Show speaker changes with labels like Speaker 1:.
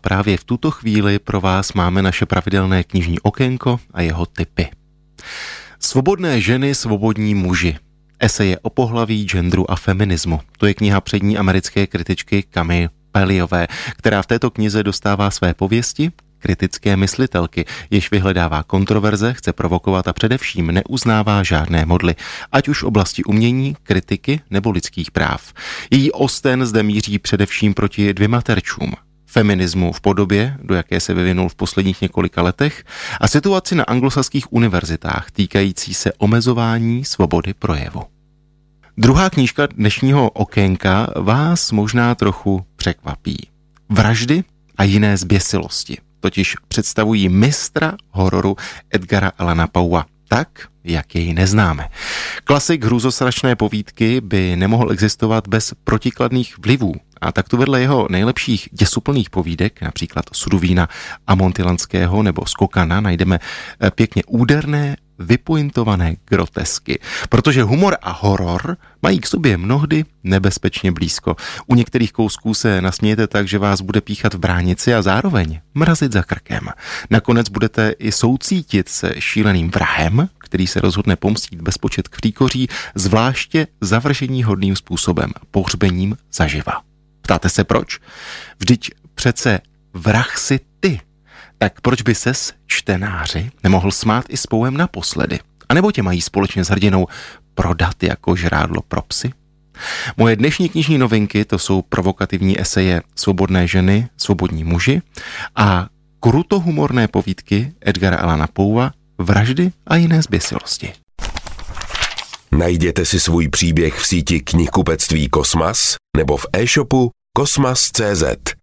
Speaker 1: právě v tuto chvíli pro vás máme naše pravidelné knižní okénko a jeho tipy. Svobodné ženy, svobodní muži. Eseje o pohlaví, genderu a feminismu. To je kniha přední americké kritičky Camille Pelleyové, která v této knize dostává své pověsti kritické myslitelky, jež vyhledává kontroverze, chce provokovat a především neuznává žádné modly, ať už v oblasti umění, kritiky nebo lidských práv. Její osten zde míří především proti dvěma terčům. Feminismu v podobě, do jaké se vyvinul v posledních několika letech, a situaci na anglosaských univerzitách týkající se omezování svobody projevu. Druhá knížka dnešního okénka vás možná trochu překvapí. Vraždy a jiné zběsilosti totiž představují mistra hororu Edgara Allana Poea, tak, jak jej neznáme. Klasik hrůzostrašné povídky by nemohl existovat bez protikladných vlivů. A tak tu vedle jeho nejlepších děsuplných povídek, například Sudovýna Amontylanského nebo Skokana, najdeme pěkně úderné, vypointované grotesky. Protože humor a horor mají k sobě mnohdy nebezpečně blízko. U některých kousků se nasmějete tak, že vás bude píchat v bránici a zároveň mrazit za krkem. Nakonec budete i soucítit se šíleným vrahem, který se rozhodne pomstít bezpočet kříkoří, zvláště zavrženíhodným způsobem, pohřbením zaživa. Ptáte se proč? Vždyť přece vrah si ty. Tak proč by ses, čtenáři, nemohl smát i s Poem naposledy? A nebo tě mají společně s hrdinou prodat jako žrádlo pro psy? Moje dnešní knižní novinky to jsou provokativní eseje Svobodné ženy, svobodní muži a krutohumorné povídky Edgara Allana Poea Vraždy a jiné zběsilosti.
Speaker 2: Najděte si svůj příběh v síti knihkupectví Kosmas nebo v e-shopu kosmas.cz.